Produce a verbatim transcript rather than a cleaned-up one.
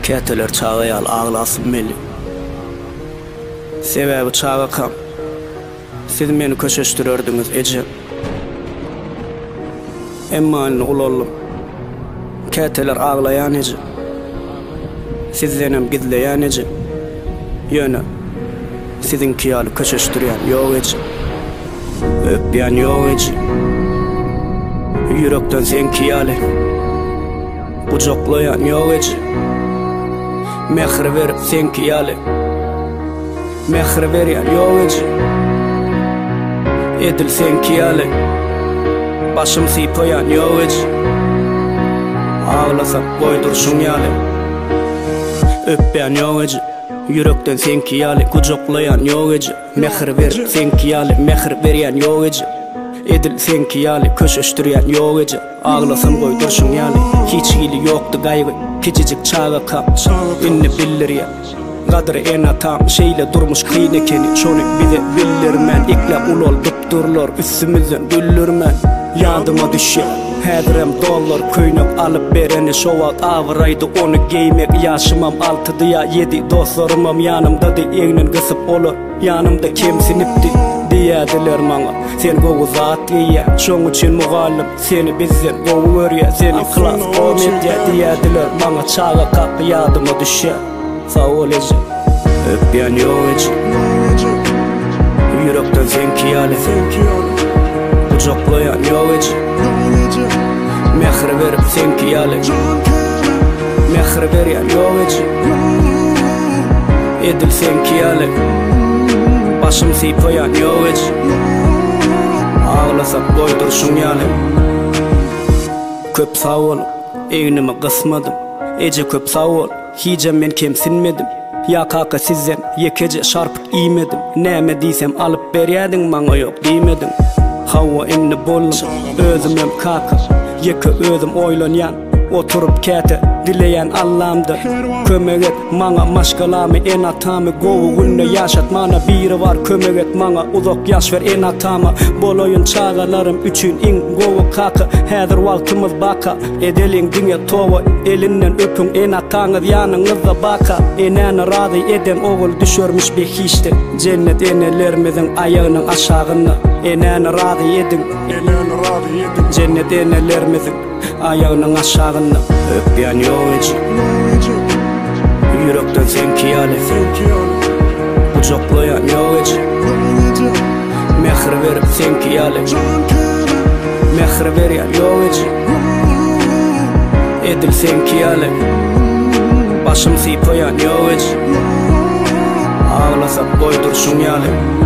Keteler çağıyal ağlasın meli. Sebebi çağa kam. Siz meni köşeştirirdiniz ece. Emma anne ulollum. Keteler ağlayan ece. Sizlenem gizleyen ece. Yöne. Sizin kiyalı köşeştiriyen yok ece. Öpyen yok ece. Yürekten sen kiyalı kucaklayan yok ece. Mehri verip sen kiyalı mehri veriyen yok ece. Edil sen kiyalı başım sipoyan yok ece. Ağlasak koydursun yalı öpyen yok ece. Yürekten sen kiyalı kucaklayan yok ece. Mehri verip sen kiyalı mehri veriyen yok ece. Edil sen kiyalı köşeştiriyen yok ece. Ağlasam koydursun yalı hiç gili yoktu gaygı. Küçücük çağa kam inni billir ya. Kadri en atam şeyle durmuş kıyın ekeni. Şonu bize bildirmen ikla ulol dupturlar üstümüzden güllürmen. Yadıma düşer Hedirem dollar köynök alıp bereni şovat ağıraydı onu giymek. Yaşımam altıdı ya yedi dostlarımam yanımda de egnin kısıp olur. Yanımda kimsinipti diyediler bana. Sen goğu zat diye şoň üçün mugallim seni bizden goğu örye. Seni klas komedya diyediler bana. Çağa kalk yadıma düşer sağ ol ece. Öpyen yok ece. Yürekten sen kiyalı kucaklayan yok ece. Mehri verip sen kiyalı mehri veriyen yok ece. Edil sen kiyalı başım sipoyan yok ece. Ağlasak koydursun yalı köp sağ ol egnimi kısmadım ece. Köp sağ ol hicem men kemsinmedim. Ya kaka sizden yekece şarpık iymedim. Näme diysem alıp berýädiň maňa yok diýmedim. Hawa inni bollum özümem kaka yeke özüm oýlanýan. Oturup kete dileyen Allah'ımda kömek et maňa maşgalamy en atamy gowy günde yaşatmana biri var. Kömek et maňa uzak yaş ver en atama boloyun çağalarım üçün in gowy kaka. Häzir wagtymyz baka edeliň diňe towa elinden öpün en ataňyz ýanyňyzda baka. Enäni razy eden ogul düşürmüş behişde cennet enelerimiziň aýagynyň aşagynda. Enäni razy edin enäni razy edin cennet enelerimiziň aýagynyň aşagynda. Öpyen yok ece. Yürekten sen kiyalı kucaklayan yok ece. Mehri verip sen kiyalı mehri veriyen yok ece. Edil sen kiyalı başım sipoyan yok ece. Ağlasak koydursun yalı